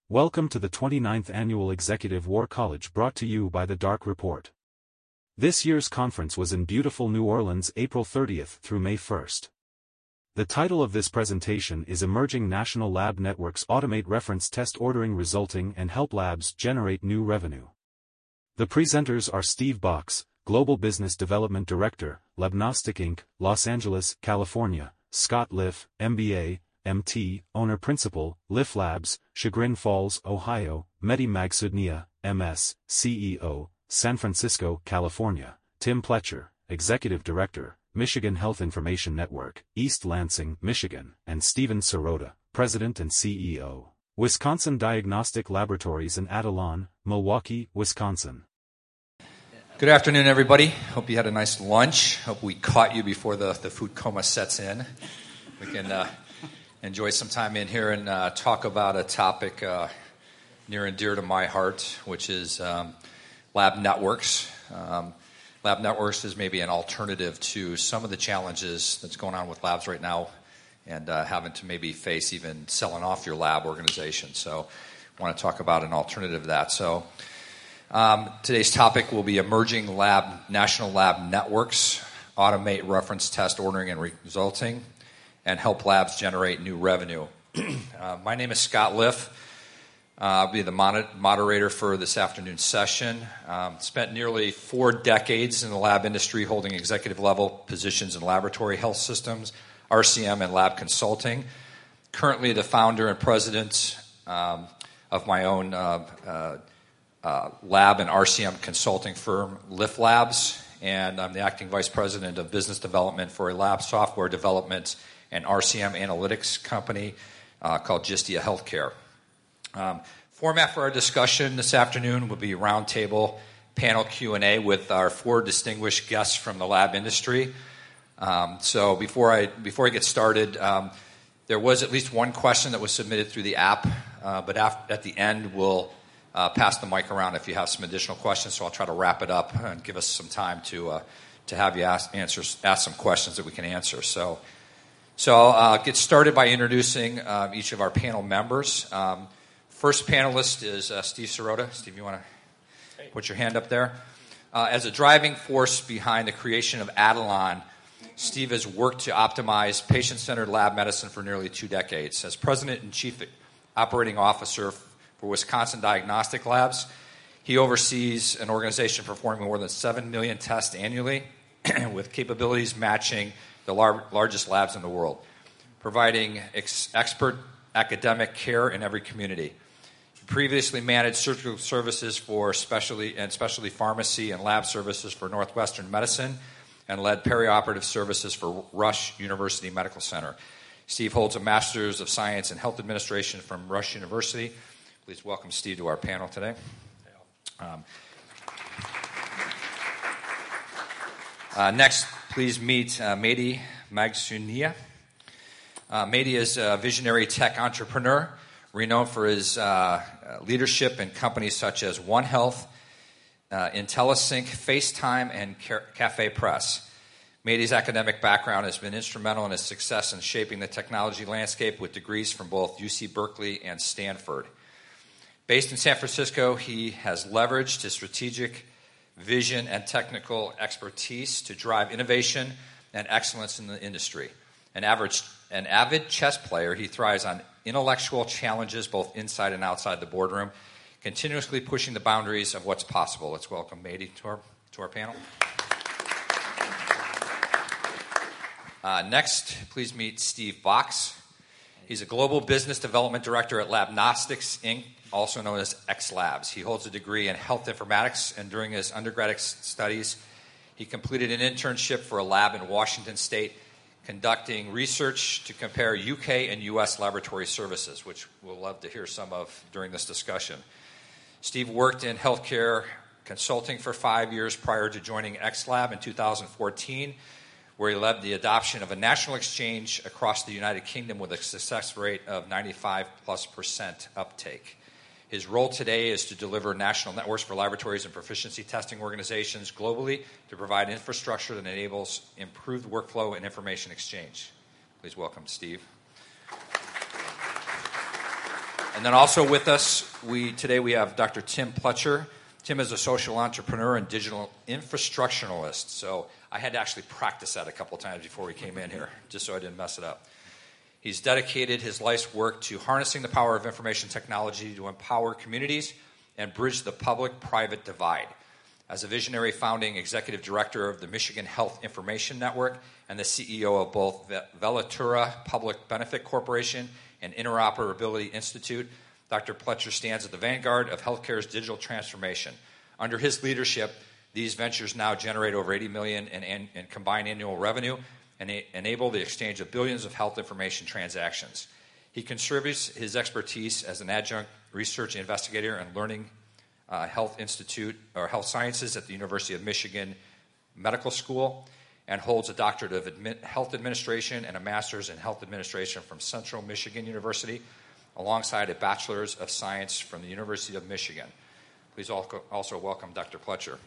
Welcome to the 29th Annual Executive War College brought to you by The Dark Report. This year's conference was in beautiful New Orleans April 30th through May 1st. The title of this presentation is Emerging National Lab Networks Automate Reference Test Ordering Resulting and Help Labs Generate New Revenue. The presenters are Steve Box, Global Business Development Director, Labnostic Inc., Los Angeles, California, Scott Liff, MBA, MT, Owner-Principal, Liff Labs, Chagrin Falls, Ohio, Mehdi Magsudnia, MS, CEO, San Francisco, California, Tim Pletcher, Executive Director, Michigan Health Information Network, East Lansing, Michigan, and Steven Sirota, President and CEO, Wisconsin Diagnostic Laboratories in Avalon, Milwaukee, Wisconsin. Good afternoon, everybody. Hope you had a nice lunch. Hope we caught you before the food coma sets in. We can enjoy some time in here and talk about a topic near and dear to my heart, which is lab networks. Lab networks is maybe an alternative to some of the challenges that's going on with labs right now and having to maybe face even selling off your lab organization. So I want to talk about an alternative to that. So today's topic will be emerging national lab networks, automate reference test ordering and resulting, and help labs generate new revenue. My name is Scott Liff. I'll be the moderator for this afternoon's session. Spent nearly 4 decades in the lab industry holding executive-level positions in laboratory health systems, RCM, and lab consulting. Currently the founder and president of my own lab and RCM consulting firm, Liff Labs, and I'm the acting vice president of business development for a lab software development and RCM analytics company called Gistia Healthcare. Format for our discussion this afternoon will be roundtable panel Q&A with our 4 distinguished guests from the lab industry. So before I get started, there was at least one question that was submitted through the app, but at the end we'll pass the mic around if you have some additional questions. So I'll try to wrap it up and give us some time to have you ask some questions that we can answer. So I'll get started by introducing each of our panel members. First panelist is Steve Sirota. Steve, you want to put your hand up there? As a driving force behind the creation of Avalon, Steve has worked to optimize patient-centered lab medicine for nearly 2 decades. As president and chief operating officer for Wisconsin Diagnostic Labs, he oversees an organization performing more than 7 million tests annually with capabilities matching the largest labs in the world, providing expert academic care in every community. He previously managed surgical services for specialty pharmacy and lab services for Northwestern Medicine and led perioperative services for Rush University Medical Center. Steve holds a Master's of Science in Health Administration from Rush University. Please welcome Steve to our panel today. Next, please meet Mehdi Magsudnia. Mehdi is a visionary tech entrepreneur, renowned for his leadership in companies such as One Health, IntelliSync, FaceTime, and Cafe Press. Mehdi's academic background has been instrumental in his success in shaping the technology landscape with degrees from both UC Berkeley and Stanford. Based in San Francisco, he has leveraged his strategic vision and technical expertise to drive innovation and excellence in the industry. An avid chess player, he thrives on intellectual challenges both inside and outside the boardroom, continuously pushing the boundaries of what's possible. Let's welcome Mehdi to our panel. Next, please meet Steve Box. He's a global business development director at Labnostics Inc., also known as X Labs. He holds a degree in health informatics, and during his undergraduate studies, he completed an internship for a lab in Washington State, conducting research to compare UK and US laboratory services, which we'll love to hear some of during this discussion. Steve worked in healthcare consulting for 5 years prior to joining X Lab in 2014, where he led the adoption of a national exchange across the United Kingdom with a success rate of 95+% uptake. His role today is to deliver national networks for laboratories and proficiency testing organizations globally to provide infrastructure that enables improved workflow and information exchange. Please welcome Steve. And then also with us today we have Dr. Tim Pletcher. Tim is a social entrepreneur and digital infrastructuralist. So I had to actually practice that a couple times before we came in here, just so I didn't mess it up. He's dedicated his life's work to harnessing the power of information technology to empower communities and bridge the public-private divide. As a visionary founding executive director of the Michigan Health Information Network and the CEO of both Velatura Public Benefit Corporation and Interoperability Institute, Dr. Pletcher stands at the vanguard of healthcare's digital transformation. Under his leadership, these ventures now generate over $80 million in combined annual revenue and enable the exchange of billions of health information transactions. He contributes his expertise as an adjunct research investigator and learning Health Institute or Health Sciences at the University of Michigan Medical School, and holds a doctorate of health administration and a master's in health administration from Central Michigan University, alongside a bachelor's of science from the University of Michigan. Please also welcome Dr. Pletcher.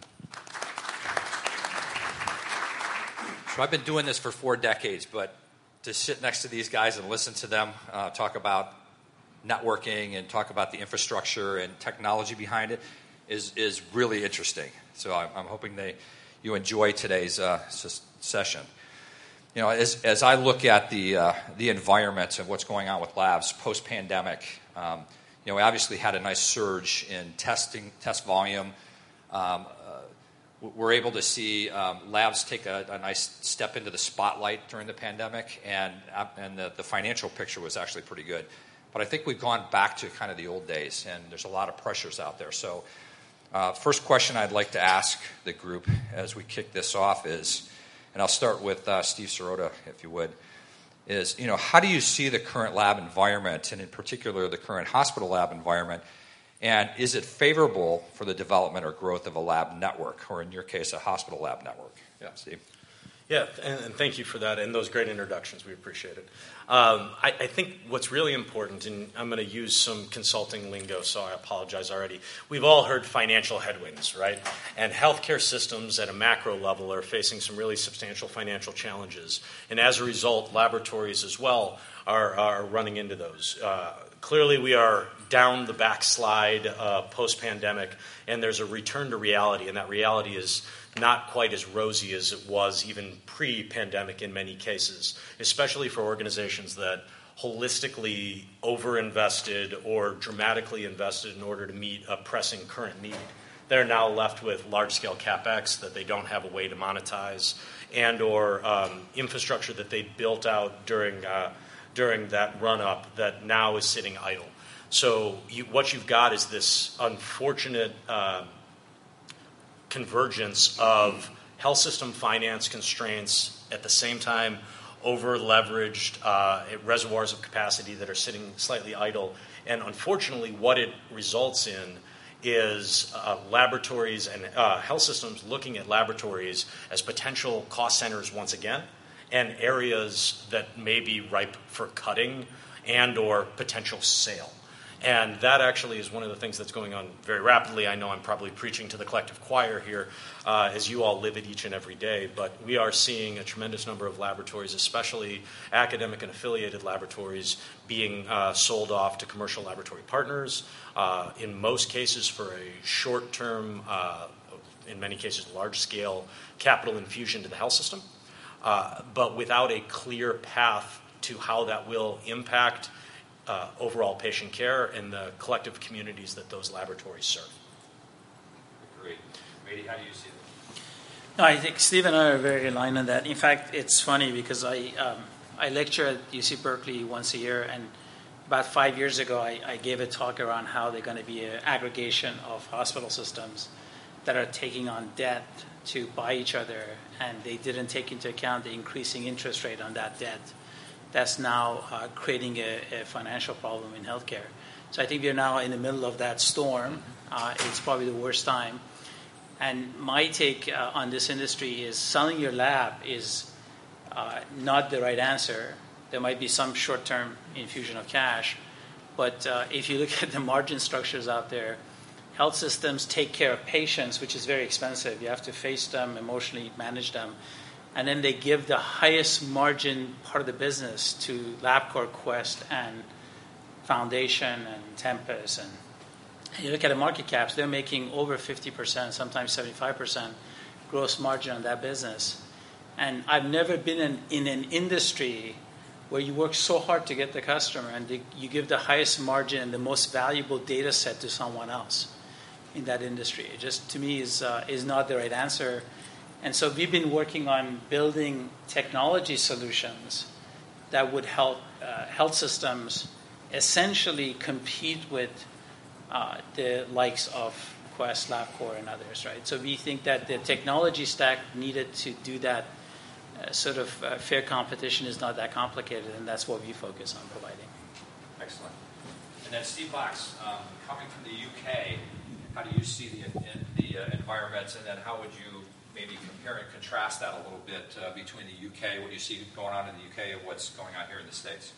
So I've been doing this for 4 decades, but to sit next to these guys and listen to them talk about networking and talk about the infrastructure and technology behind it is really interesting. So I'm hoping you enjoy today's session. You know, as I look at the environment of what's going on with labs post-pandemic, we obviously had a nice surge in test volume. We're able to see labs take a nice step into the spotlight during the pandemic, and the financial picture was actually pretty good. But I think we've gone back to kind of the old days, and there's a lot of pressures out there. So first question I'd like to ask the group as we kick this off is, and I'll start with Steve Sirota, if you would, is, how do you see the current lab environment, and in particular the current hospital lab environment, and is it favorable for the development or growth of a lab network, or in your case, a hospital lab network? Yeah, Steve. Yeah, and thank you for that and those great introductions. We appreciate it. I think what's really important, and I'm going to use some consulting lingo, so I apologize already. We've all heard financial headwinds, right? And healthcare systems at a macro level are facing some really substantial financial challenges. And as a result, laboratories as well are running into those. Clearly, we are down the backslide post-pandemic, and there's a return to reality, and that reality is not quite as rosy as it was even pre-pandemic in many cases, especially for organizations that holistically overinvested or dramatically invested in order to meet a pressing current need. They're now left with large-scale CapEx that they don't have a way to monetize, and or infrastructure that they built out during that run-up that now is sitting idle. So what you've got is this unfortunate convergence of health system finance constraints, at the same time over-leveraged reservoirs of capacity that are sitting slightly idle. And unfortunately, what it results in is laboratories and health systems looking at laboratories as potential cost centers once again, and areas that may be ripe for cutting and or potential sale. And that actually is one of the things that's going on very rapidly. I know I'm probably preaching to the collective choir here, as you all live it each and every day, but we are seeing a tremendous number of laboratories, especially academic and affiliated laboratories, being sold off to commercial laboratory partners, in most cases for a short-term, in many cases large-scale capital infusion to the health system, but without a clear path to how that will impact overall patient care and the collective communities that those laboratories serve. Great. Mady, how do you see that? No, I think Steve and I are very aligned on that. In fact, it's funny because I lecture at UC Berkeley once a year, and about 5 years ago I gave a talk around how they're going to be an aggregation of hospital systems that are taking on debt to buy each other, and they didn't take into account the increasing interest rate on that debt. That's now creating a financial problem in healthcare. So I think we're now in the middle of that storm. It's probably the worst time. And my take on this industry is selling your lab is not the right answer. There might be some short-term infusion of cash, but if you look at the margin structures out there, health systems take care of patients, which is very expensive. You have to face them, emotionally manage them. And then they give the highest margin part of the business to LabCorp, Quest, and Foundation and Tempus, and you look at the market caps, they're making over 50%, sometimes 75% gross margin on that business. And I've never been in an industry where you work so hard to get the customer and you give the highest margin and the most valuable data set to someone else in that industry. It just, to me, is not the right answer. And so we've been working on building technology solutions that would help health systems essentially compete with the likes of Quest, LabCorp, and others, right? So we think that the technology stack needed to do that sort of fair competition is not that complicated, and that's what we focus on providing. Excellent. And then Steve Box, coming from the UK, how do you see the environment, and then how would you maybe compare and contrast that a little bit between the UK, what you see going on in the UK, and what's going on here in the States?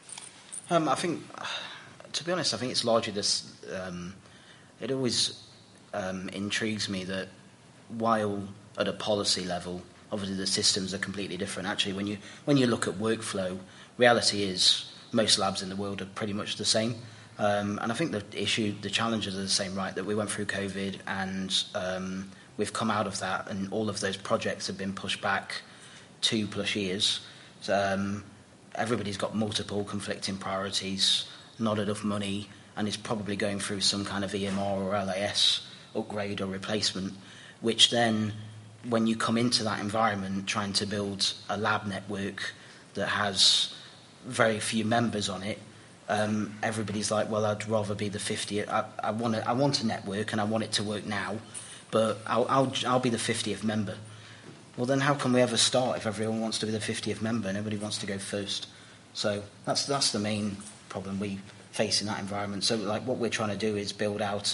I think, to be honest, I think it's largely this. It always intrigues me that while at a policy level, obviously the systems are completely different. Actually, when you look at workflow, reality is most labs in the world are pretty much the same. And I think the challenges are the same, right? That we went through COVID and we've come out of that, and all of those projects have been pushed back 2+ years. So, everybody's got multiple conflicting priorities, not enough money, and is probably going through some kind of EMR or LAS upgrade or replacement, which then, when you come into that environment trying to build a lab network that has very few members on it, everybody's like, well, I'd rather be the 50th. I want a network and I want it to work now, but I'll be the 50th member. Well, then how can we ever start if everyone wants to be the 50th member and everybody wants to go first? So that's the main problem we face in that environment. So like what we're trying to do is build out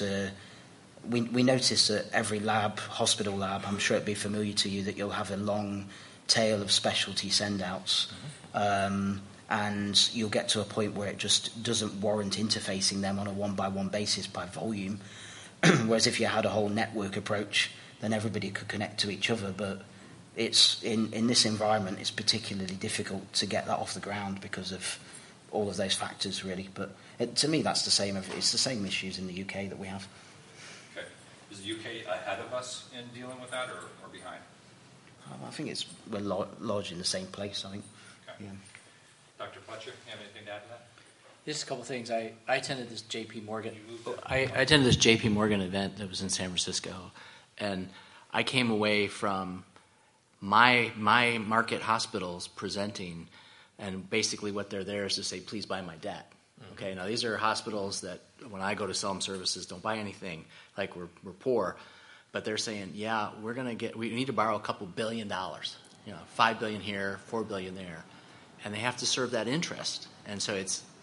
we notice that every lab, hospital lab, I'm sure it'd be familiar to you that you'll have a long tail of specialty send-outs. Mm-hmm. And you'll get to a point where it just doesn't warrant interfacing them on a one-by-one basis by volume. Whereas if you had a whole network approach, then everybody could connect to each other. But it's in this environment, it's particularly difficult to get that off the ground because of all of those factors, really. But to me, that's the same. It's the same issues in the UK that we have. Okay. Is the UK ahead of us in dealing with that, or behind? I think we're largely in the same place, I think. Okay. Yeah. Dr. Fletcher, you have anything to add to that? Just a couple things. I attended this J.P. Morgan. I attended this J.P. Morgan event that was in San Francisco, and I came away from my market hospitals presenting, and basically what they're there is to say, please buy my debt. Mm-hmm. Okay. Now these are hospitals that when I go to sell them services, don't buy anything. Like we're poor, but they're saying, yeah, we need to borrow a couple $1 billion. $5 billion here, $4 billion there. And they have to serve that interest. And so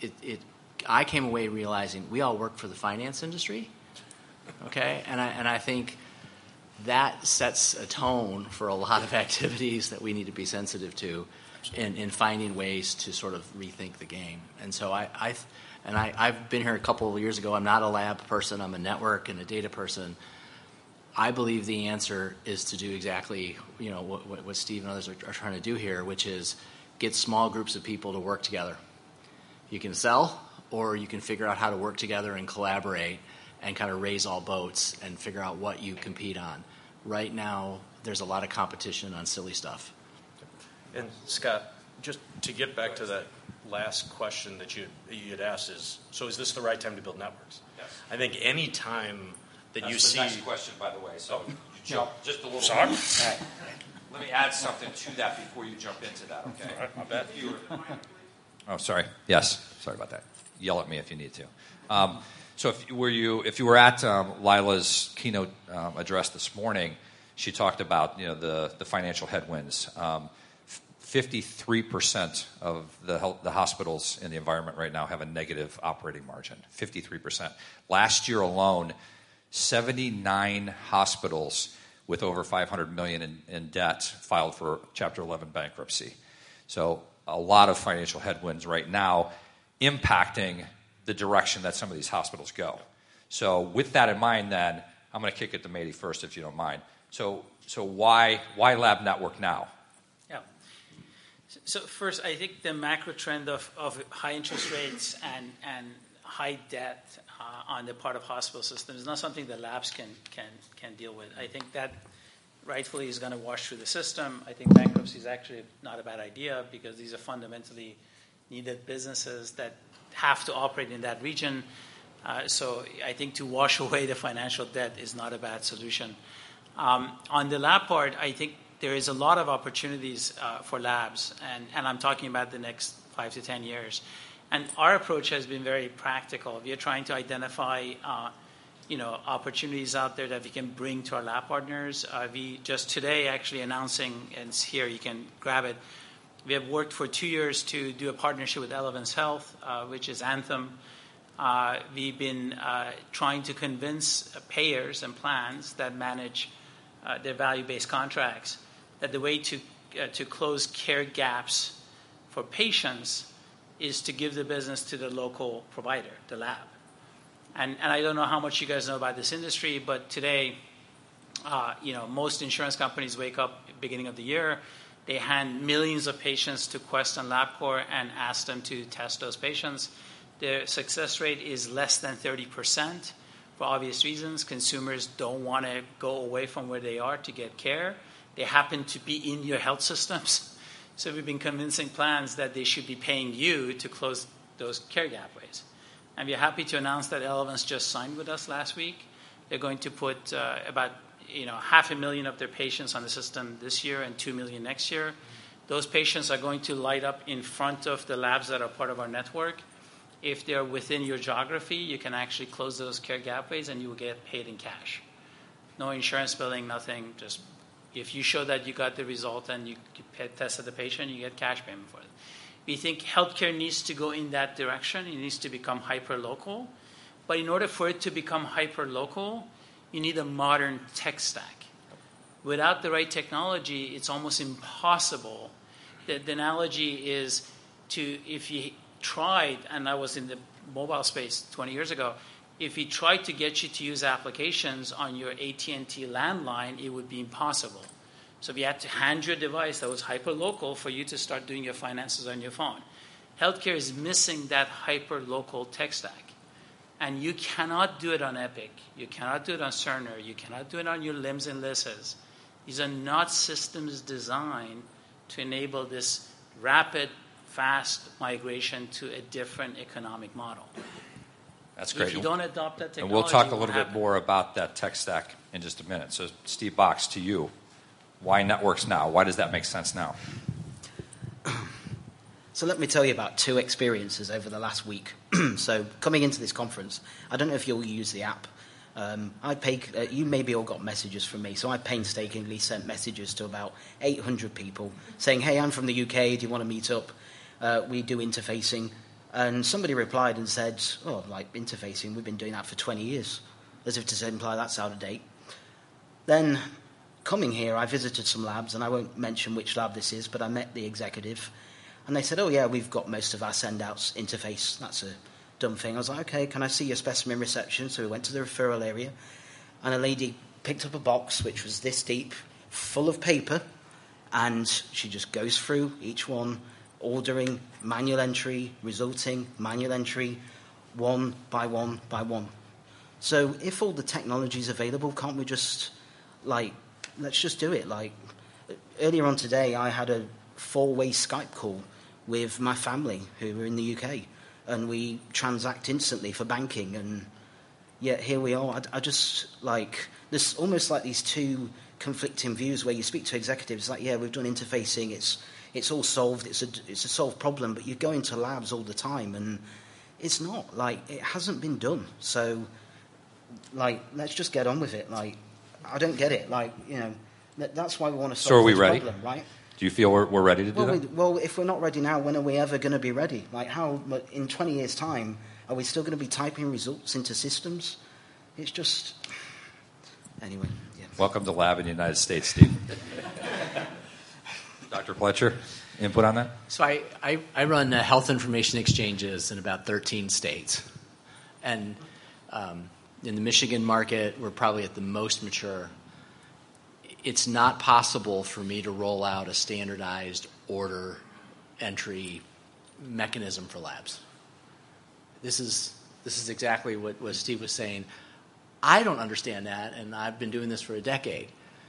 I came away realizing we all work for the finance industry, okay? And I think that sets a tone for a lot of activities that we need to be sensitive to in finding ways to sort of rethink the game. And so I've been here a couple of years ago. I'm not a lab person. I'm a network and a data person. I believe the answer is to do exactly what Steve and others are trying to do here, which is get small groups of people to work together. You can sell, or you can figure out how to work together and collaborate and kind of raise all boats and figure out what you compete on. Right now, there's a lot of competition on silly stuff. And Scott, just to get back to that last question that you had asked is this the right time to build networks? Yes. I think any time that That's you see... That's the next question, by the way. So you jump just a little Sorry? bit. Right. Let me add something to that before you jump into that, okay? All right, my bad. Oh, sorry. Yes, sorry about that. Yell at me if you need to. So if you were at Lila's keynote address this morning, she talked about the financial headwinds. 53% of the hospitals in the environment right now have a negative operating margin. 53%. Last year alone, 79 hospitals with over $500 million in debt filed for Chapter 11 bankruptcy. So a lot of financial headwinds right now impacting the direction that some of these hospitals go. So with that in mind, then, I'm going to kick it to Mehdi first, if you don't mind. So why Lab Network now? Yeah. So first, I think the macro trend of high interest rates and high debt on the part of hospital systems is not something that labs can deal with. I think that rightfully is going to wash through the system. I think bankruptcy is actually not a bad idea because these are fundamentally needed businesses that have to operate in that region. So I think to wash away the financial debt is not a bad solution. On the lab part, I think there is a lot of opportunities for labs, and I'm talking about the next 5 to 10 years. And our approach has been very practical. We are trying to identify opportunities out there that we can bring to our lab partners. We just today actually announcing, and it's here, you can grab it. We have worked for 2 years to do a partnership with Elevance Health, which is Anthem. We've been trying to convince payers and plans that manage their value-based contracts that the way to close care gaps for patients is to give the business to the local provider, the lab. And I don't know how much you guys know about this industry, but today, most insurance companies wake up at the beginning of the year, they hand millions of patients to Quest and LabCorp and ask them to test those patients. Their success rate is less than 30% for obvious reasons. Consumers don't want to go away from where they are to get care. They happen to be in your health systems. So we've been convincing plans that they should be paying you to close those care gateways. And we're happy to announce that Elevance just signed with us last week. They're going to put about 500,000 of their patients on the system this year and 2 million next year. Those patients are going to light up in front of the labs that are part of our network. If they're within your geography, you can actually close those care gateways and you will get paid in cash. No insurance billing, nothing. Just if you show that you got the result and you tested the patient, you get cash payment for it. We think healthcare needs to go in that direction. It needs to become hyper-local. But in order for it to become hyper-local, you need a modern tech stack. Without the right technology, it's almost impossible. The analogy is if you tried, and I was in the mobile space 20 years ago, if we tried to get you to use applications on your AT&T landline, it would be impossible. So we had to hand you a device that was hyper-local for you to start doing your finances on your phone. Healthcare is missing that hyper-local tech stack. And you cannot do it on Epic. You cannot do it on Cerner. You cannot do it on your LIMS and LISs. These are not systems designed to enable this rapid, fast migration to a different economic model. That's great. If you don't adopt that technology, and we'll talk a little bit more about that tech stack in just a minute. So, Steve Box, to you, why networks now? Why does that make sense now? So let me tell you about 2 experiences over the last week. So coming into this conference, I don't know if you'll use the app. You maybe all got messages from me, so I painstakingly sent messages to about 800 people saying, hey, I'm from the UK, do you want to meet up? We do interfacing. And somebody replied and said, interfacing, we've been doing that for 20 years, as if to imply that's out of date. Then, coming here, I visited some labs, and I won't mention which lab this is, but I met the executive, and they said, oh yeah, we've got most of our send-outs interface. That's a dumb thing. I was like, okay, can I see your specimen reception? So we went to the referral area, and a lady picked up a box, which was this deep, full of paper, and she just goes through each one, ordering, manual entry, resulting, manual entry, one by one by one. So if all the technology is available, can't we just, let's just do it? Earlier on today, I had a 4-way Skype call with my family who were in the UK, and we transact instantly for banking, and yet here we are. I just, there's almost like these 2 conflicting views where you speak to executives, yeah, we've done interfacing, it's all solved, it's a solved problem, but you go into labs all the time, and it's not, it hasn't been done. So, let's just get on with it. I don't get it. That's why we want to solve this problem, right? Do you feel we're ready to do that? Well, if we're not ready now, when are we ever going to be ready? How, in 20 years' time, are we still going to be typing results into systems? It's just... Anyway, yeah. Welcome to Lab in the United States, Steve. Dr. Fletcher, input on that? So I run health information exchanges in about 13 states. And in the Michigan market, we're probably at the most mature. It's not possible for me to roll out a standardized order entry mechanism for labs. This is exactly what Steve was saying. I don't understand that, and I've been doing this for a decade.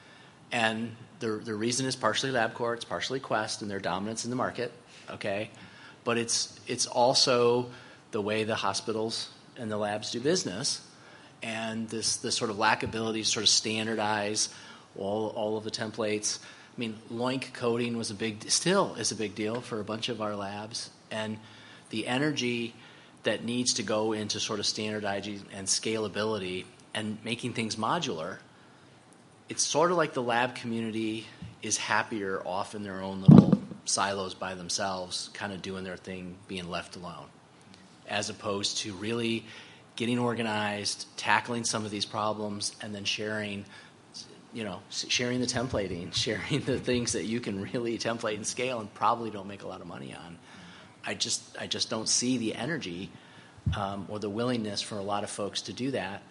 And the reason is partially LabCorp, it's partially Quest and their dominance in the market, okay? But it's also the way the hospitals and the labs do business, and this sort of lack ability to sort of standardize all of the templates. I mean, LOINC coding still is a big deal for a bunch of our labs, and the energy that needs to go into sort of standardizing and scalability and making things modular. It's sort of like the lab community is happier off in their own little silos by themselves, kind of doing their thing, being left alone, as opposed to really getting organized, tackling some of these problems, and then sharing the templating, sharing the things that you can really template and scale and probably don't make a lot of money on. I just don't see the energy or the willingness for a lot of folks to do that.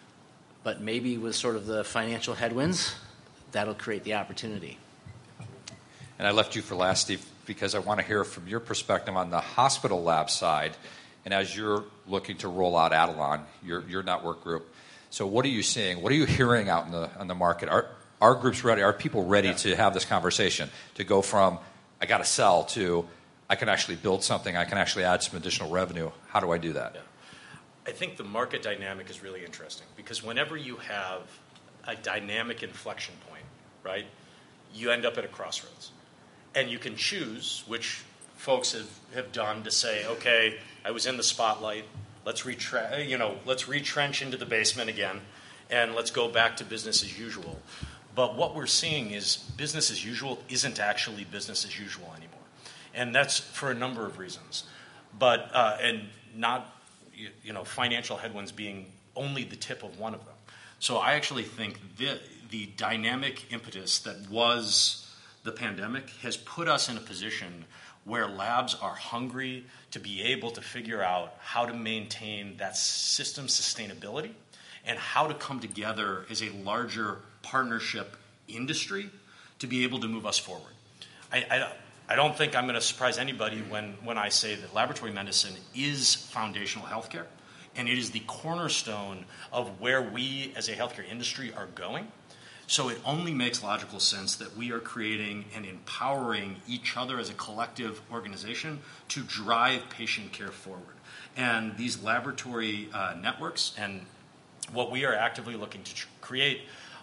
But maybe with sort of the financial headwinds, that'll create the opportunity. And I left you for last, Steve, because I want to hear from your perspective on the hospital lab side. And as you're looking to roll out Adelon, your network group, so what are you seeing? What are you hearing out in the market? Are groups ready? Are people ready to have this conversation, to go from I got to sell to I can actually build something, I can actually add some additional revenue? How do I do that? Yeah. I think the market dynamic is really interesting because whenever you have a dynamic inflection point, right, you end up at a crossroads. And you can choose, which folks have done, to say, okay, I was in the spotlight, let's retrench into the basement again, and let's go back to business as usual. But what we're seeing is business as usual isn't actually business as usual anymore. And that's for a number of reasons. But, and not, financial headwinds being only the tip of one of them. So I actually think the dynamic impetus that was the pandemic has put us in a position where labs are hungry to be able to figure out how to maintain that system sustainability and how to come together as a larger partnership industry to be able to move us forward. I don't think I'm going to surprise anybody when I say that laboratory medicine is foundational healthcare, and it is the cornerstone of where we as a healthcare industry are going. So it only makes logical sense that we are creating and empowering each other as a collective organization to drive patient care forward. And these laboratory networks and what we are actively looking to create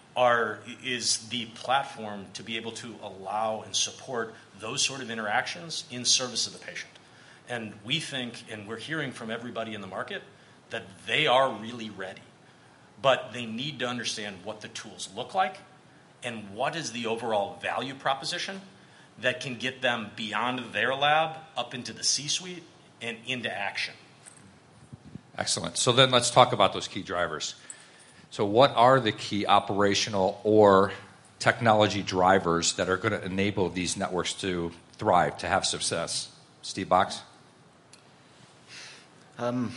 is the platform to be able to allow and support those sort of interactions in service of the patient. And we think, and we're hearing from everybody in the market, that they are really ready. But they need to understand what the tools look like and what is the overall value proposition that can get them beyond their lab, up into the C-suite, and into action. Excellent. So then let's talk about those key drivers. So what are the key operational or technology drivers that are going to enable these networks to thrive, to have success? Steve Box? I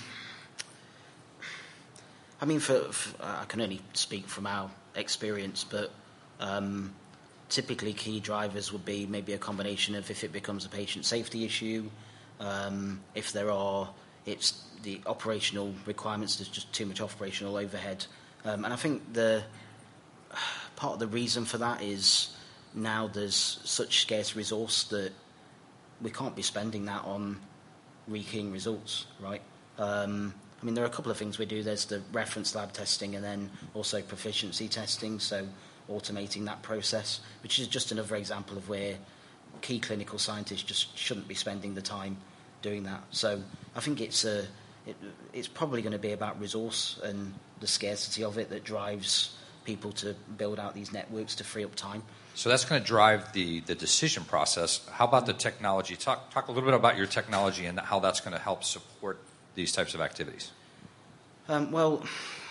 can only speak from our experience, but typically key drivers would be maybe a combination of if it becomes a patient safety issue, if it's the operational requirements, there's just too much operational overhead. And I think the part of the reason for that is now there's such scarce resource that we can't be spending that on rekeying results, right? There are a couple of things we do. There's the reference lab testing and then also proficiency testing, so automating that process, which is just another example of where key clinical scientists just shouldn't be spending the time doing that. So I think it's probably going to be about resource and the scarcity of it that drives people to build out these networks to free up time. So that's going to drive the decision process. How about the technology? Talk a little bit about your technology and how that's going to help support these types of activities. From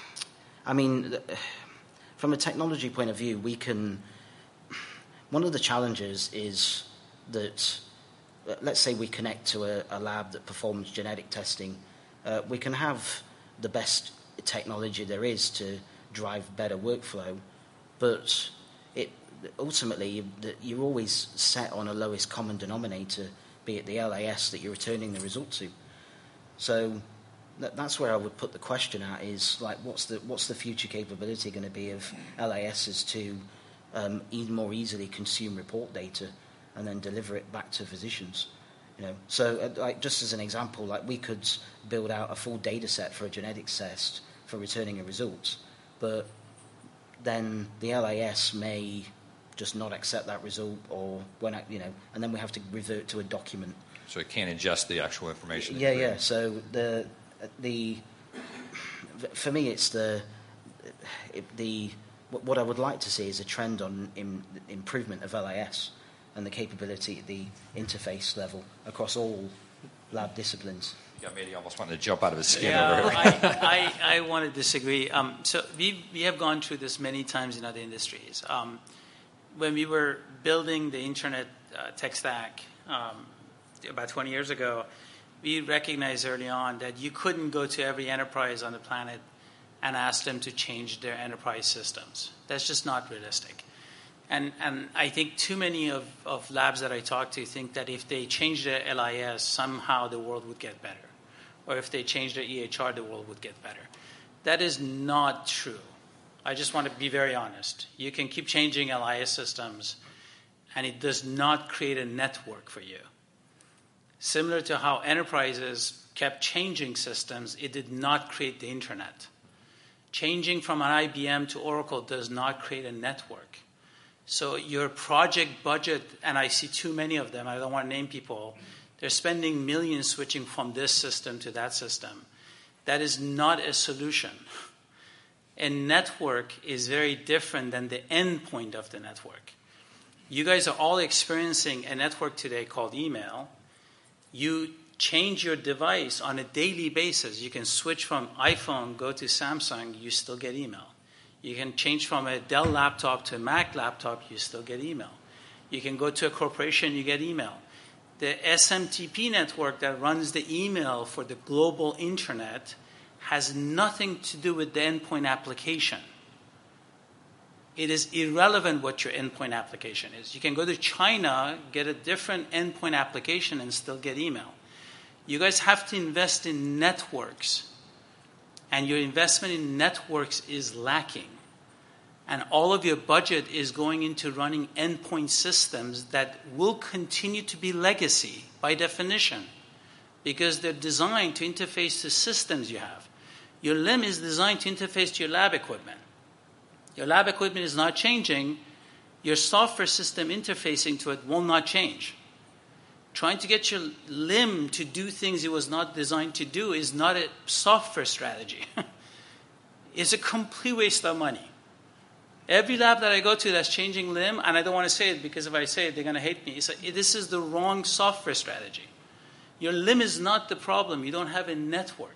a technology point of view, one of the challenges is that, let's say we connect to a lab that performs genetic testing. We can have the best technology there is to drive better workflow, but ultimately you're always set on a lowest common denominator be it the LAS that you're returning the result to. So that's where I would put the question at, is like, what's the future capability going to be of LASs to more easily consume report data and then deliver it back to physicians? So like, just as an example, like, we could build out a full data set for a genetics test for returning a result, but then the LAS may just not accept that result, or and then we have to revert to a document. So it can't ingest the actual information. Yeah. So for me, it's what I would like to see is a trend on improvement of LAS and the capability at the interface level across all lab disciplines. Yeah, maybe almost wanted to jump out of his skin Yeah, over here. I want to disagree. So we have gone through this many times in other industries. When we were building the internet tech stack about 20 years ago, we recognized early on that you couldn't go to every enterprise on the planet and ask them to change their enterprise systems. That's just not realistic. And I think too many of labs that I talk to think that if they change their LIS, somehow the world would get better. Or if they change their EHR, the world would get better. That is not true. I just want to be very honest. You can keep changing LIS systems, and it does not create a network for you. Similar to how enterprises kept changing systems, it did not create the internet. Changing from an IBM to Oracle does not create a network. So your project budget, and I see too many of them, I don't want to name people, they're spending millions switching from this system to that system. That is not a solution. A network is very different than the endpoint of the network. You guys are all experiencing a network today called email. You change your device on a daily basis. You can switch from iPhone, go to Samsung, you still get email. You can change from a Dell laptop to a Mac laptop, you still get email. You can go to a corporation, you get email. The SMTP network that runs the email for the global internet has nothing to do with the endpoint application. It is irrelevant what your endpoint application is. You can go to China, get a different endpoint application, and still get email. You guys have to invest in networks, and your investment in networks is lacking. And all of your budget is going into running endpoint systems that will continue to be legacy by definition, because they're designed to interface to systems you have. Your LIM is designed to interface to your lab equipment. Your lab equipment is not changing. Your software system interfacing to it will not change. Trying to get your LIM to do things it was not designed to do is not a software strategy. It's a complete waste of money. Every lab that I go to that's changing LIM, and I don't want to say it because if I say it, they're going to hate me. This is the wrong software strategy. Your LIM is not the problem. You don't have a network.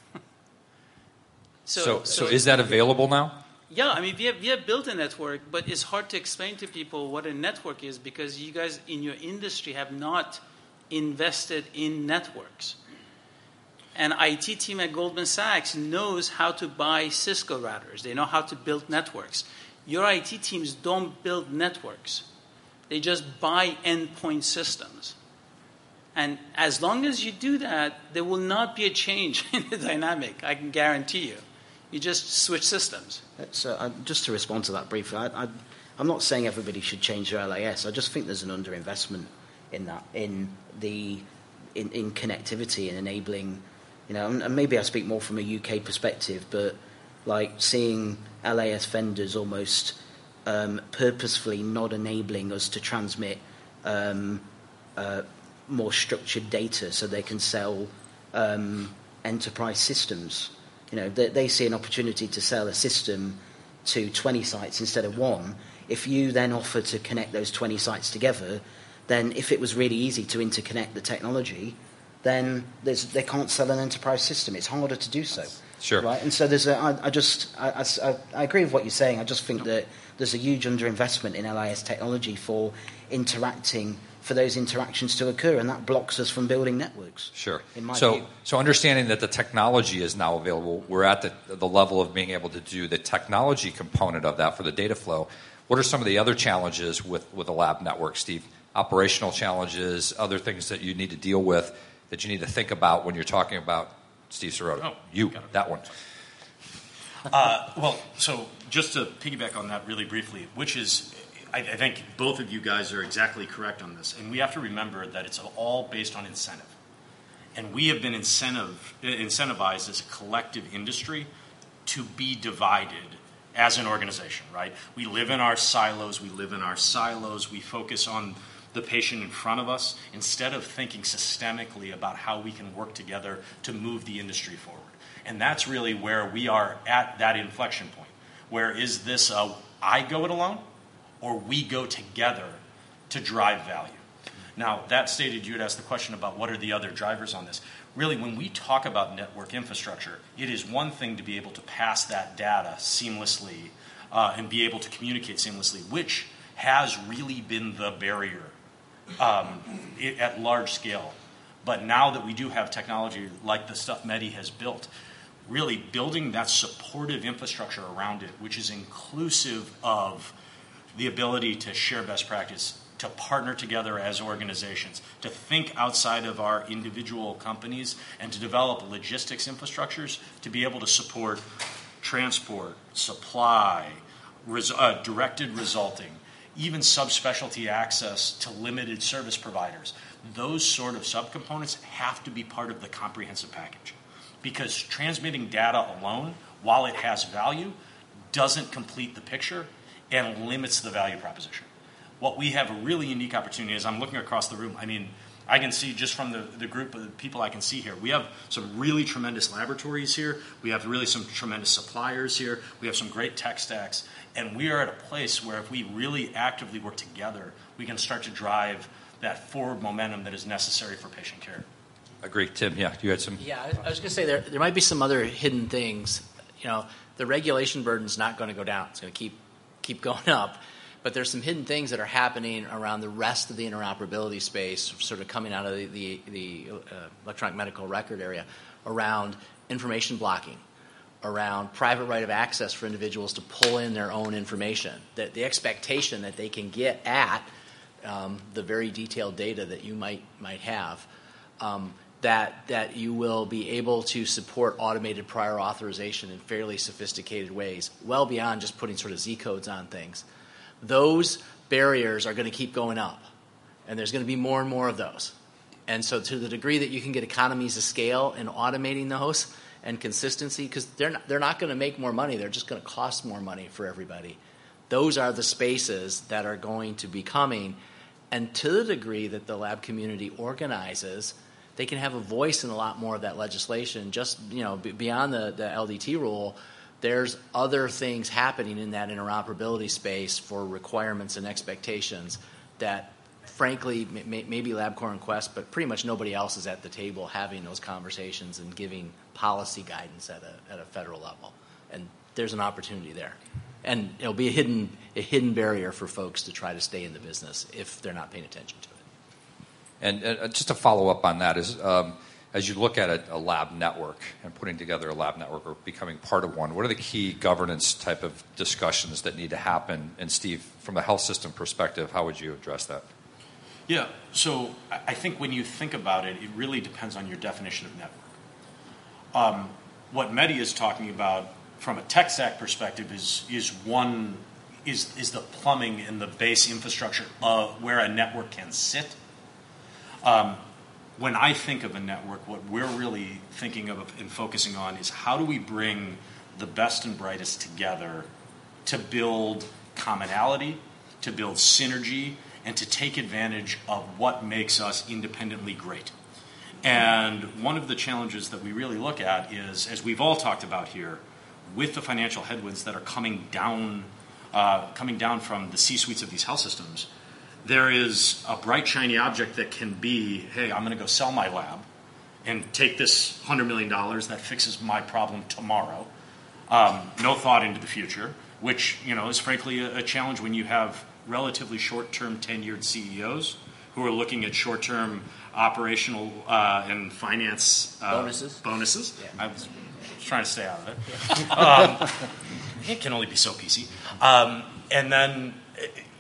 So is that available now? Yeah, I mean, we have built a network, but it's hard to explain to people what a network is because you guys in your industry have not invested in networks. An IT team at Goldman Sachs knows how to buy Cisco routers. They know how to build networks. Your IT teams don't build networks. They just buy endpoint systems. And as long as you do that, there will not be a change in the dynamic, I can guarantee you. You just switch systems. Just to respond to that briefly, I'm not saying everybody should change their LAS. I just think there's an underinvestment in that, in connectivity and enabling, and maybe I speak more from a UK perspective, but like seeing LAS vendors almost purposefully not enabling us to transmit more structured data so they can sell enterprise systems. They see an opportunity to sell a system to 20 sites instead of one. If you then offer to connect those 20 sites together, then if it was really easy to interconnect the technology, then they can't sell an enterprise system. It's harder to do so. Sure. Right? And so I agree with what you're saying. I just think that there's a huge underinvestment in LIS technology for those interactions to occur, and that blocks us from building networks. Sure. In my view. So understanding that the technology is now available, we're at the level of being able to do the technology component of that for the data flow. What are some of the other challenges with a lab network, Steve? operational challenges, other things that you need to deal with that you need to think about when you're talking about Steve Sirota? That one. Well, so just to piggyback on that really briefly, which is, I think both of you guys are exactly correct on this, and we have to remember that it's all based on incentive. And we have been incentivized as a collective industry to be divided as an organization, right? We live in our silos, we focus on the patient in front of us instead of thinking systemically about how we can work together to move the industry forward. And that's really where we are at that inflection point. Where is this I go it alone, or we go together to drive value? Now, that stated, you had asked the question about what are the other drivers on this. Really, when we talk about network infrastructure, it is one thing to be able to pass that data seamlessly and be able to communicate seamlessly, which has really been the barrier at large scale. But now that we do have technology like the stuff Medi has built, really building that supportive infrastructure around it, which is inclusive of the ability to share best practice, to partner together as organizations, to think outside of our individual companies, and to develop logistics infrastructures to be able to support transport, supply, directed resulting, even subspecialty access to limited service providers. Those sort of subcomponents have to be part of the comprehensive package. Because transmitting data alone, while it has value, doesn't complete the picture and limits the value proposition. What we have a really unique opportunity is, I'm looking across the room, I mean, I can see just from the group of people I can see here, we have some really tremendous laboratories here, we have really some tremendous suppliers here, we have some great tech stacks, and we are at a place where if we really actively work together, we can start to drive that forward momentum that is necessary for patient care. Agree. Tim, yeah, you had some... Yeah, I was going to say there might be some other hidden things. You know, the regulation burden's not going to go down. It's going to keep going up. But there's some hidden things that are happening around the rest of the interoperability space, sort of coming out of the electronic medical record area, around information blocking, around private right of access for individuals to pull in their own information, that the expectation that they can get at the very detailed data that you might have, that you will be able to support automated prior authorization in fairly sophisticated ways, well beyond just putting sort of Z codes on things. Those barriers are going to keep going up, and there's going to be more and more of those. And so to the degree that you can get economies of scale in automating those and consistency, because they're not going to make more money, they're just going to cost more money for everybody. Those are the spaces that are going to be coming. And to the degree that the lab community organizes, they can have a voice in a lot more of that legislation. Just, you know, beyond the LDT rule, there's other things happening in that interoperability space for requirements and expectations that, frankly, maybe LabCorp and Quest, but pretty much nobody else is at the table having those conversations and giving policy guidance at a federal level. And there's an opportunity there. And it'll be a hidden barrier for folks to try to stay in the business if they're not paying attention to it. And just to follow up on that is, as you look at a lab network and putting together a lab network or becoming part of one, what are the key governance type of discussions that need to happen? And Steve, from a health system perspective, how would you address that? Yeah, so I think when you think about it, it really depends on your definition of network. What Medi is talking about from a tech stack perspective is the plumbing and the base infrastructure of where a network can sit. When I think of a network, what we're really thinking of and focusing on is how do we bring the best and brightest together to build commonality, to build synergy, and to take advantage of what makes us independently great. And one of the challenges that we really look at is, as we've all talked about here, with the financial headwinds that are coming down from the C-suites of these health systems, there is a bright, shiny object that can be, hey, I'm going to go sell my lab and take this $100 million that fixes my problem tomorrow. No thought into the future, which, you know, is frankly a challenge when you have relatively short-term tenured CEOs who are looking at short-term operational and finance bonuses. Yeah. I was trying to stay out of it. It can only be so PC. And then,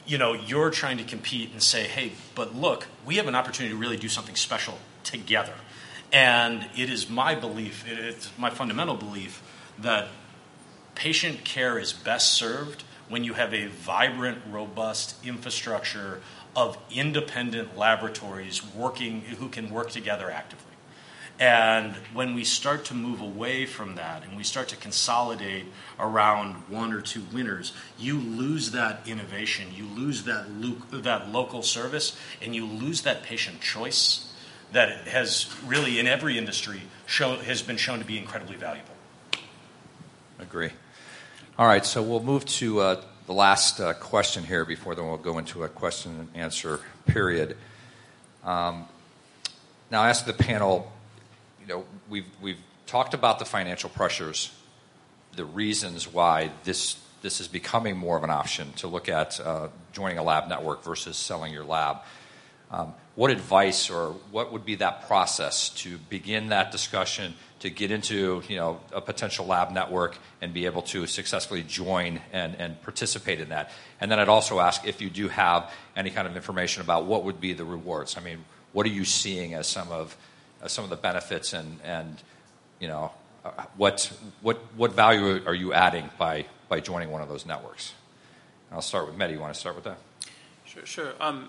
you're trying to compete and say, hey, but look, we have an opportunity to really do something special together. And it is my belief, it's my fundamental belief, that patient care is best served when you have a vibrant, robust infrastructure of independent laboratories who can work together actively. And when we start to move away from that and we start to consolidate around one or two winners, you lose that innovation, you lose that local service, and you lose that patient choice that has really, in every industry, has been shown to be incredibly valuable. Agree. All right, so we'll move to the last question here before then we'll go into a question and answer period. Now, I asked the panel, we've talked about the financial pressures, the reasons why this is becoming more of an option to look at joining a lab network versus selling your lab. What advice or what would be that process to begin that discussion, to get into a potential lab network and be able to successfully join and participate in that? And then I'd also ask if you do have any kind of information about what would be the rewards. I mean, what are you seeing as some of the benefits and what value are you adding by joining one of those networks? I'll start with Mehdi. You want to start with that? Sure.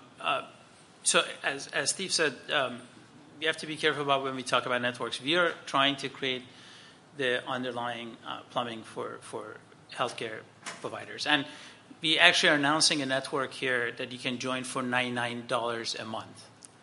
So as Steve said, we have to be careful about when we talk about networks. We are trying to create the underlying plumbing for healthcare providers. And we actually are announcing a network here that you can join for $99 a month.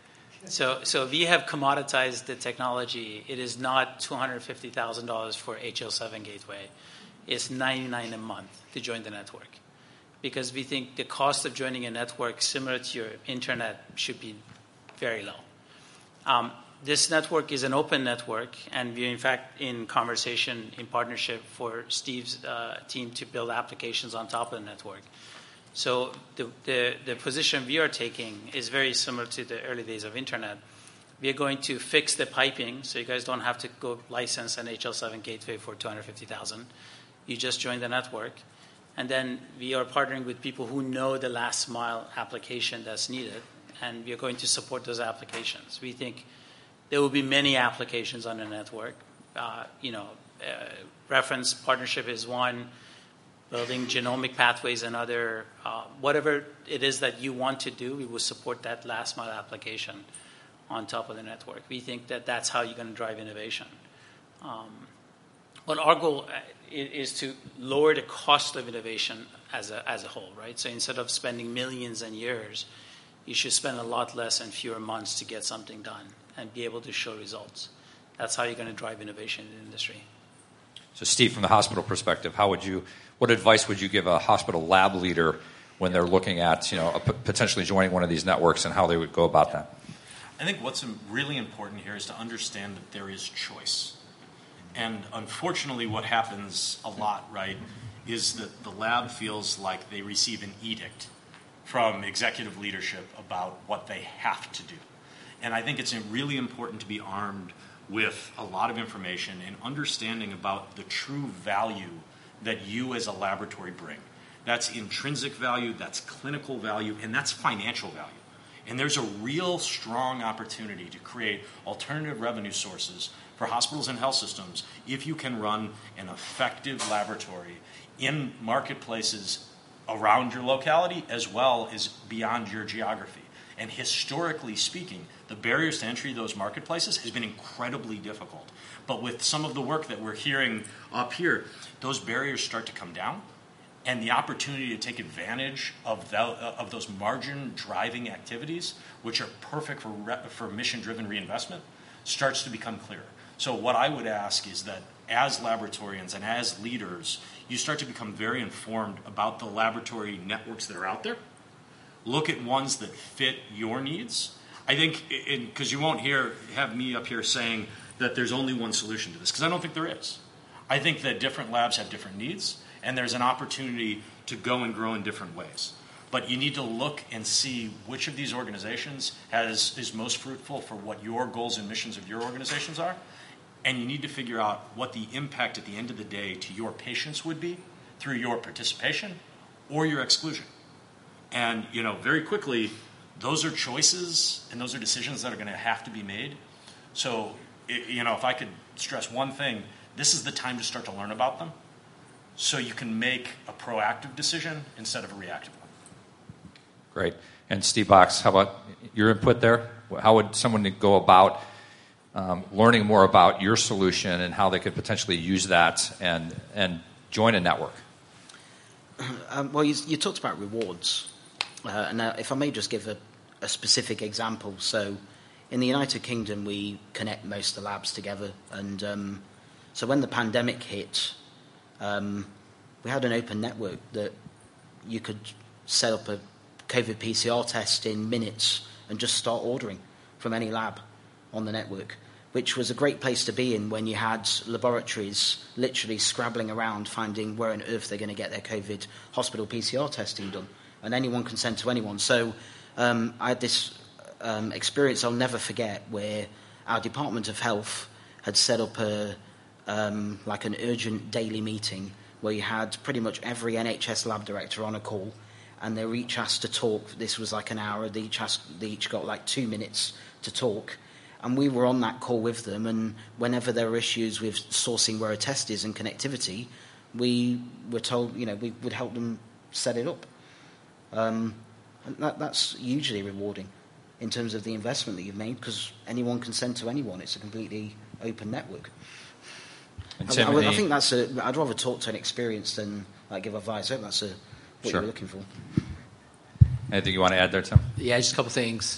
So we have commoditized the technology. It is not $250,000 for HL7 gateway. It's $99 a month to join the network, because we think the cost of joining a network similar to your internet should be very low. This network is an open network, and we're in fact in conversation in partnership for Steve's team to build applications on top of the network. So the position we are taking is very similar to the early days of internet. We are going to fix the piping so you guys don't have to go license an HL7 gateway for $250,000. You just join the network. And then we are partnering with people who know the last mile application that's needed, and we are going to support those applications. We think there will be many applications on the network. Reference partnership is one, building genomic pathways and other. Whatever it is that you want to do, we will support that last mile application on top of the network. We think that that's how you're going to drive innovation. But our goal is to lower the cost of innovation as a whole, right? So instead of spending millions and years, you should spend a lot less and fewer months to get something done and be able to show results. That's how you're going to drive innovation in the industry. So, Steve, from the hospital perspective, what advice would you give a hospital lab leader when they're looking at, potentially joining one of these networks and how they would go about that? I think what's really important here is to understand that there is choice. And unfortunately, what happens a lot, right, is that the lab feels like they receive an edict from executive leadership about what they have to do. And I think it's really important to be armed with a lot of information and understanding about the true value that you as a laboratory bring. That's intrinsic value, that's clinical value, and that's financial value. And there's a real strong opportunity to create alternative revenue sources for hospitals and health systems if you can run an effective laboratory in marketplaces around your locality as well as beyond your geography. And historically speaking, the barriers to entry to those marketplaces has been incredibly difficult. But with some of the work that we're hearing up here, those barriers start to come down, and the opportunity to take advantage of those margin-driving activities, which are perfect for mission-driven reinvestment, starts to become clearer. So what I would ask is that as laboratorians and as leaders, you start to become very informed about the laboratory networks that are out there. Look at ones that fit your needs. I think, because you won't have me up here saying that there's only one solution to this, because I don't think there is. I think that different labs have different needs, and there's an opportunity to go and grow in different ways. But you need to look and see which of these organizations is most fruitful for what your goals and missions of your organizations are, and you need to figure out what the impact at the end of the day to your patients would be through your participation or your exclusion. And, very quickly, those are choices and those are decisions that are going to have to be made. So, if I could stress one thing, this is the time to start to learn about them so you can make a proactive decision instead of a reactive one. Great. And Steve Box, how about your input there? How would someone go about learning more about your solution and how they could potentially use that and join a network? Well, you talked about rewards. And if I may just give a specific example. So in the United Kingdom, we connect most of the labs together. And so when the pandemic hit, we had an open network that you could set up a COVID PCR test in minutes and just start ordering from any lab on the network, which was a great place to be in when you had laboratories literally scrabbling around finding where on earth they're going to get their COVID hospital PCR testing done. And anyone can send to anyone. So I had this experience I'll never forget where our Department of Health had set up like an urgent daily meeting where you had pretty much every NHS lab director on a call, and they were each asked to talk. This was like an hour. They each got like 2 minutes to talk. And we were on that call with them, and whenever there were issues with sourcing where a test is and connectivity, we were told, we would help them set it up. And that's hugely rewarding in terms of the investment that you've made, because anyone can send to anyone. It's a completely open network. I think I'd rather talk to an experience than give advice. I hope that's what Sure. you're looking for. Anything you want to add there, Tim? Yeah, just a couple things.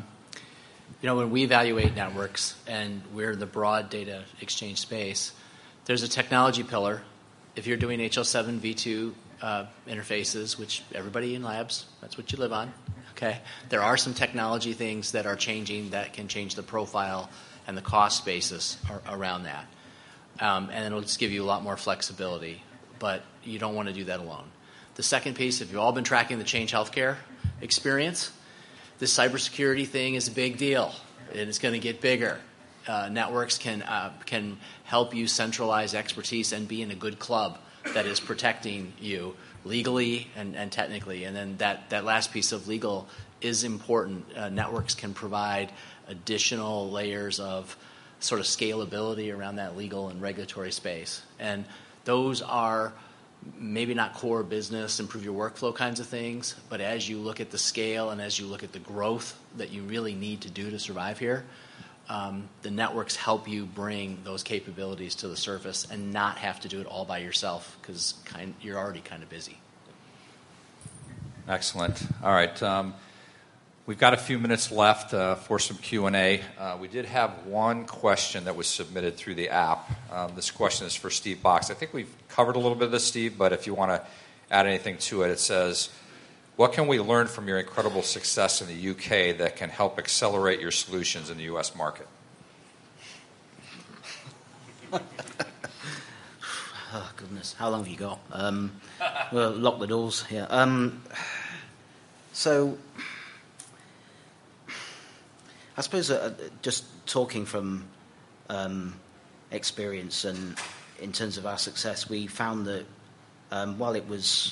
When we evaluate networks, and we're in the broad data exchange space, there's a technology pillar. If you're doing HL7 V2 interfaces, which everybody in labs, that's what you live on, okay? There are some technology things that are changing that can change the profile and the cost basis around that. And it'll just give you a lot more flexibility, but you don't want to do that alone. The second piece, if you've all been tracking the Change Healthcare experience, this cybersecurity thing is a big deal, and it's going to get bigger. Networks can help you centralize expertise and be in a good club that is protecting you legally and technically. And then that last piece of legal is important. Networks can provide additional layers of sort of scalability around that legal and regulatory space. And those are maybe not core business, improve your workflow kinds of things, but as you look at the scale and as you look at the growth that you really need to do to survive here, the networks help you bring those capabilities to the surface and not have to do it all by yourself, because you're already kind of busy. Excellent. All right. We've got a few minutes left for some Q&A. We did have one question that was submitted through the app. This question is for Steve Box. I think we've covered a little bit of this, Steve, but if you want to add anything to it, it says, what can we learn from your incredible success in the UK that can help accelerate your solutions in the US market? Oh, goodness. How long have you got? Well, lock the doors here. So I suppose just talking from experience and in terms of our success, we found that while it was...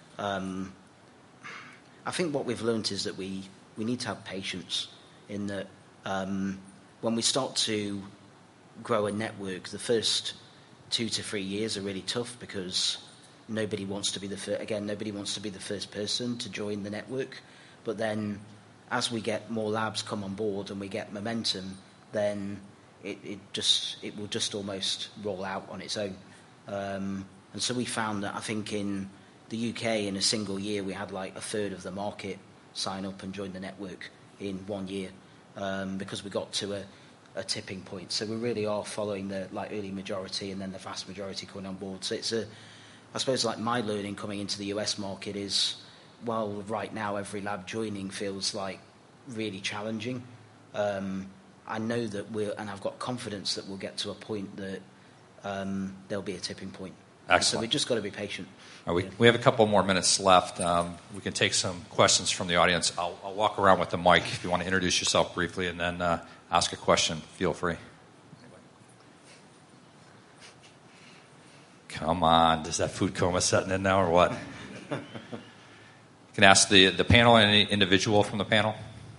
I think what we've learned is that we need to have patience in that when we start to grow a network, the first 2 to 3 years are really tough because nobody wants to be nobody wants to be the first person to join the network. But then as we get more labs come on board and we get momentum, then it will just almost roll out on its own. And so we found that I think in the UK in a single year we had like a third of the market sign up and join the network in 1 year because we got to a tipping point. So we really are following the early majority and then the vast majority coming on board. So it's I suppose my learning coming into the US market is, well, right now every lab joining feels like really challenging. I know that and I've got confidence that we'll get to a point that there'll be a tipping point. Excellent. So we've just got to be patient. We have a couple more minutes left. We can take some questions from the audience. I'll walk around with the mic if you want to introduce yourself briefly and then ask a question. Feel free. Come on. Is that food coma setting in now or what? Can I ask the panel, any individual from the panel?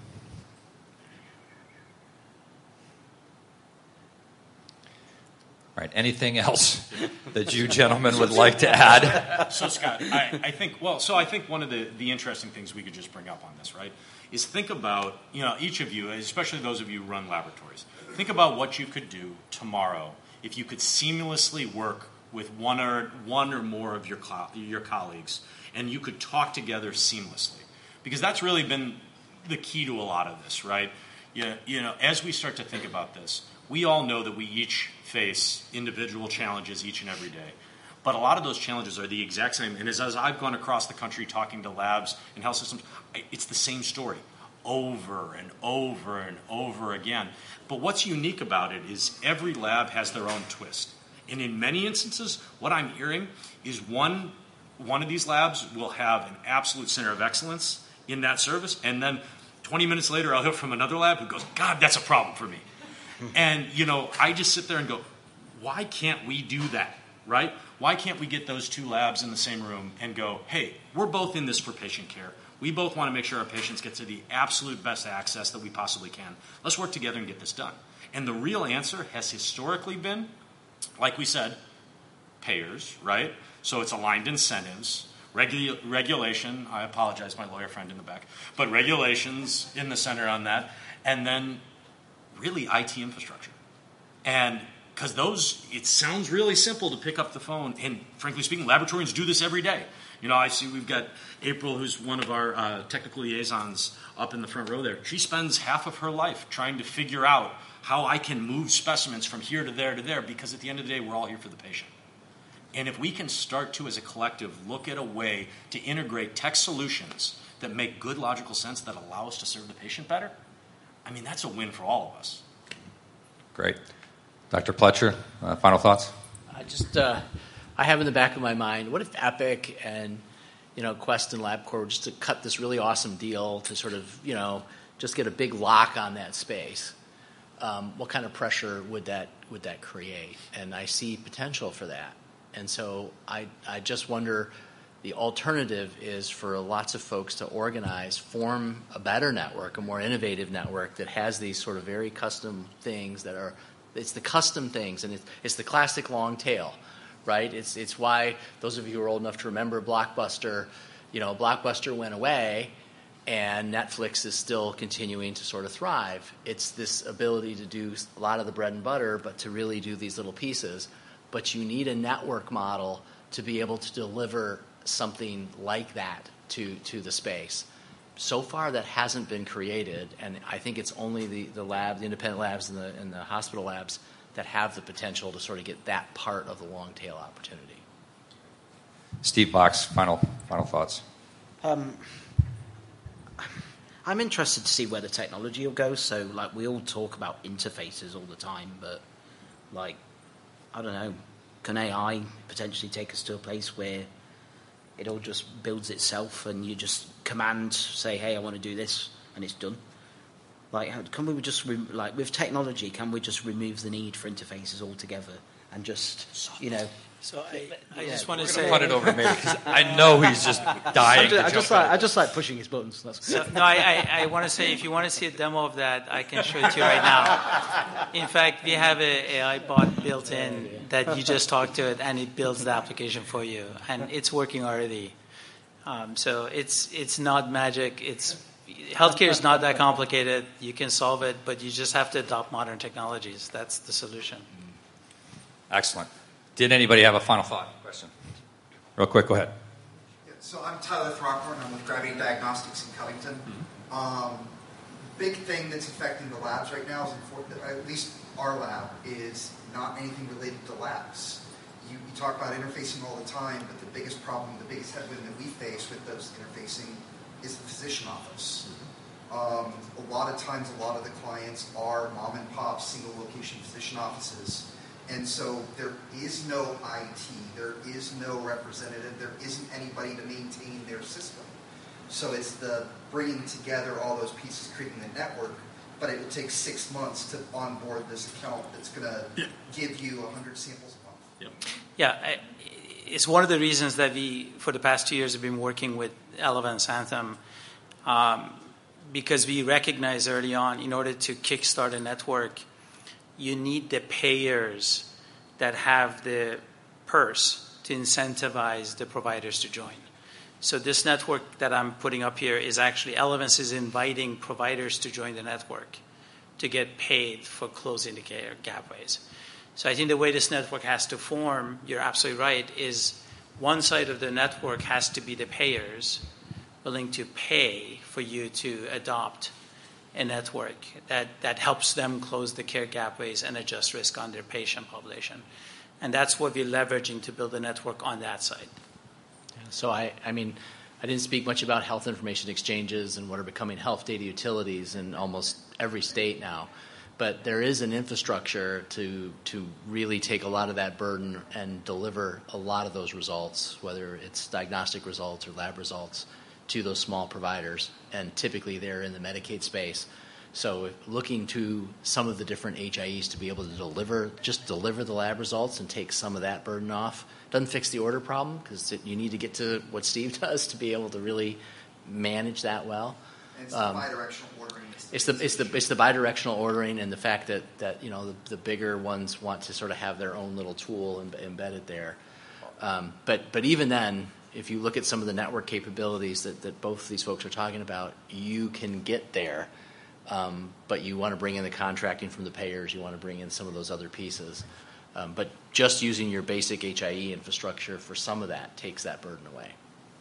All right. Anything else that you gentlemen would like to add? So, Scott, I think one of the interesting things we could just bring up on this, right, is think about, each of you, especially those of you who run laboratories, think about what you could do tomorrow if you could seamlessly work with one or more of your colleagues and you could talk together seamlessly. Because that's really been the key to a lot of this, right? As we start to think about this, we all know that we each face individual challenges each and every day. But a lot of those challenges are the exact same. And as I've gone across the country talking to labs and health systems, it's the same story over and over and over again. But what's unique about it is every lab has their own twist. And in many instances, what I'm hearing is one of these labs will have an absolute center of excellence in that service. And then 20 minutes later, I'll hear from another lab who goes, God, that's a problem for me. And, I just sit there and go, why can't we do that, right? Why can't we get those two labs in the same room and go, hey, we're both in this for patient care. We both want to make sure our patients get to the absolute best access that we possibly can. Let's work together and get this done. And the real answer has historically been, like we said, payers, right? So it's aligned incentives, regulation. I apologize, my lawyer friend in the back. But regulations in the center on that. And then really IT infrastructure. And because it sounds really simple to pick up the phone. And frankly speaking, laboratorians do this every day. I see we've got April, who's one of our technical liaisons up in the front row there. She spends half of her life trying to figure out how I can move specimens from here to there, because at the end of the day, we're all here for the patient. And if we can start to, as a collective, look at a way to integrate tech solutions that make good logical sense that allow us to serve the patient better, that's a win for all of us. Great. Dr. Pletcher, final thoughts? I have in the back of my mind, what if Epic and Quest and LabCorp were just to cut this really awesome deal to sort of just get a big lock on that space? What kind of pressure would that create? And I see potential for that. And so I just wonder, the alternative is for lots of folks to organize, form a better network, a more innovative network that has these sort of very custom things it's the custom things, and it's the classic long tail, right? It's why those of you who are old enough to remember Blockbuster, Blockbuster went away, and Netflix is still continuing to sort of thrive. It's this ability to do a lot of the bread and butter, but to really do these little pieces. But you need a network model to be able to deliver something like that to the space. So far, that hasn't been created, and I think it's only the independent labs and the hospital labs that have the potential to sort of get that part of the long tail opportunity. Steve Box, final thoughts. I'm interested to see where the technology will go. So, we all talk about interfaces all the time, but, I don't know, can AI potentially take us to a place where it all just builds itself and you just say, hey, I want to do this, and it's done? Can we just, with technology, can we just remove the need for interfaces altogether and just, So I just want to say, put it over to me because I know he's just dying. I just like pushing his buttons. I want to say, if you want to see a demo of that, I can show it to you right now. In fact, we have an AI bot built in that you just talk to it, and it builds the application for you, and it's working already. So it's not magic. Healthcare is not that complicated. You can solve it, but you just have to adopt modern technologies. That's the solution. Excellent. Did anybody have a final thought? Question? Real quick, go ahead. Yeah, so I'm Tyler Throckmorton. I'm with Gravity Diagnostics in Covington. Big thing that's affecting the labs right now, at least our lab, is not anything related to labs. You talk about interfacing all the time, but the biggest problem, the biggest headwind that we face with those interfacing is the physician office. A lot of times, a lot of the clients are mom and pop, single location physician offices. And so there is no IT, there is no representative, there isn't anybody to maintain their system. So it's the bringing together all those pieces, creating the network, but it will take 6 months to onboard this account that's going to give you 100 samples a month. Yeah, it's one of the reasons that we, for the past 2 years, have been working with Elevance Anthem, because we recognized early on, in order to kickstart a network, you need the payers that have the purse to incentivize the providers to join. So this network that I'm putting up here is actually, Elevance is inviting providers to join the network to get paid for closing the care gapways. So I think the way this network has to form, you're absolutely right, is one side of the network has to be the payers willing to pay for you to adopt a network that helps them close the care gapways and adjust risk on their patient population. And that's what we're leveraging to build a network on that side. So I mean, I didn't speak much about health information exchanges and what are becoming health data utilities in almost every state now. But there is an infrastructure to really take a lot of that burden and deliver a lot of those results, whether it's diagnostic results or lab results, to those small providers. And typically they're in the Medicaid space. So looking to some of the different HIEs to be able to deliver the lab results and take some of that burden off. Doesn't fix the order problem, because you need to get to what Steve does to be able to really manage that well. And it's the bidirectional ordering. It's the bidirectional ordering, and the fact that you know the bigger ones want to sort of have their own little tool embedded there. But even then, if you look at some of the network capabilities that both of these folks are talking about, you can get there. But you want to bring in the contracting from the payers. You want to bring in some of those other pieces. But just using your basic HIE infrastructure for some of that takes that burden away.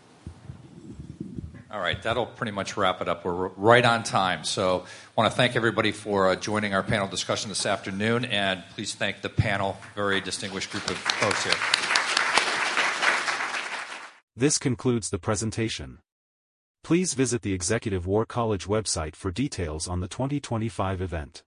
All right, that'll pretty much wrap it up. We're right on time. So I want to thank everybody for joining our panel discussion this afternoon, and please thank the panel, very distinguished group of folks here. This concludes the presentation. Please visit the Executive War College website for details on the 2025 event.